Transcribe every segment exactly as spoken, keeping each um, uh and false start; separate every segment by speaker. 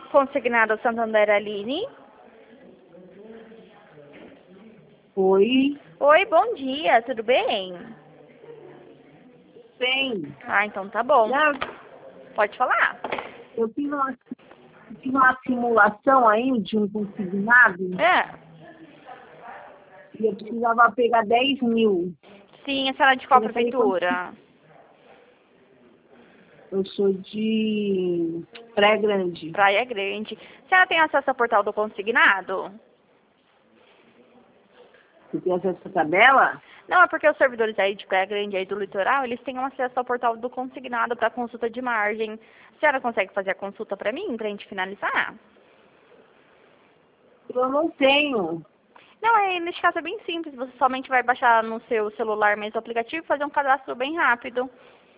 Speaker 1: Consignado Santander Aline.
Speaker 2: Oi.
Speaker 1: Oi, bom dia, tudo bem?
Speaker 2: Bem.
Speaker 1: Ah, então tá bom.
Speaker 2: Já,
Speaker 1: Pode falar.
Speaker 2: eu fiz uma, fiz uma simulação aí de um consignado
Speaker 1: É.
Speaker 2: e eu precisava pegar dez mil.
Speaker 1: Sim, a senhora é de qual
Speaker 2: Queria saber quanto-
Speaker 1: prefeitura?
Speaker 2: Eu sou de Praia Grande.
Speaker 1: Praia Grande. A senhora tem acesso ao portal do consignado?
Speaker 2: Você tem acesso à tabela?
Speaker 1: Não, é porque os servidores aí de Praia Grande aí do litoral, eles têm acesso ao portal do consignado para consulta de margem. A senhora consegue fazer a consulta para mim, para a gente finalizar?
Speaker 2: Eu não tenho.
Speaker 1: Não, é, nesse caso é bem simples. Você somente vai baixar no seu celular mesmo o aplicativo e fazer um cadastro bem rápido.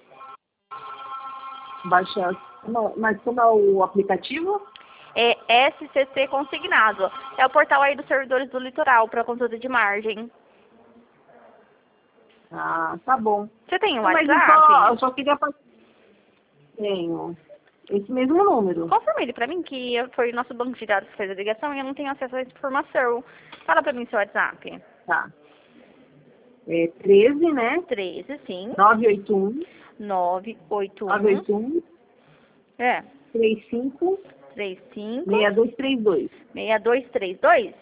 Speaker 2: Baixar. Não, mas como é o aplicativo?
Speaker 1: É S C C Consignado. É o portal aí dos servidores do litoral para consulta de margem.
Speaker 2: Ah, tá bom.
Speaker 1: Você tem o
Speaker 2: Não, mas eu
Speaker 1: WhatsApp?
Speaker 2: só, eu só queria fazer. Tenho. Esse mesmo número.
Speaker 1: Confirma ele pra mim, que foi o nosso banco de dados que fez a ligação e eu não tenho acesso a essa informação. Fala pra mim seu WhatsApp.
Speaker 2: Tá. É treze, né?
Speaker 1: treze, sim.
Speaker 2: nove oito um.
Speaker 1: nove oito
Speaker 2: nove
Speaker 1: um.
Speaker 2: oito um.
Speaker 1: É.
Speaker 2: três cinco.
Speaker 1: trinta e cinco.
Speaker 2: seis dois três dois.
Speaker 1: seis dois três dois?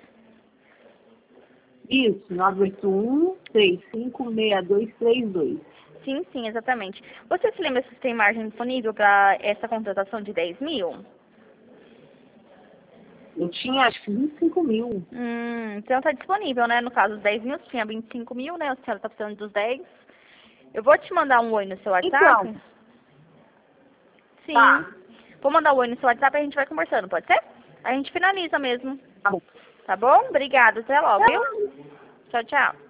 Speaker 2: Isso, nove oito um, três cinco, seis dois três dois.
Speaker 1: Sim, sim, exatamente. Você se lembra se tem margem disponível para essa contratação de dez mil?
Speaker 2: Eu tinha acho que vinte e cinco mil.
Speaker 1: Hum, então tá disponível, né? No caso, os dez mil, você tinha vinte e cinco mil, né? A senhora tá precisando dos dez. Eu vou te mandar um oi no seu WhatsApp.
Speaker 2: Então,
Speaker 1: Sim.
Speaker 2: tá.
Speaker 1: Vou mandar um oi no seu WhatsApp e a gente vai conversando, pode ser? A gente finaliza mesmo.
Speaker 2: Tá bom.
Speaker 1: Tá bom? Obrigada. Até logo, viu? Tchau, tchau.